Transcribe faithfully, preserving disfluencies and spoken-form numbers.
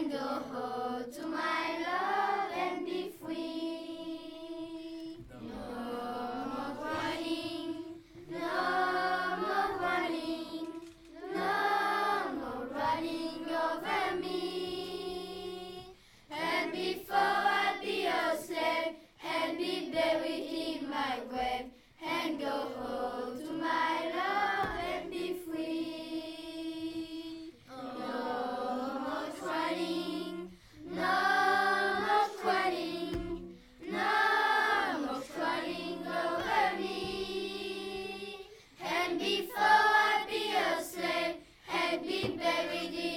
and go home to my love and be free. No more crying, no more running, no more running over me. And before I be a slave and be buried in my grave, and go home to my love and be free. No more crying, no more crying, no more crying over me. And before I be a slave and be buried in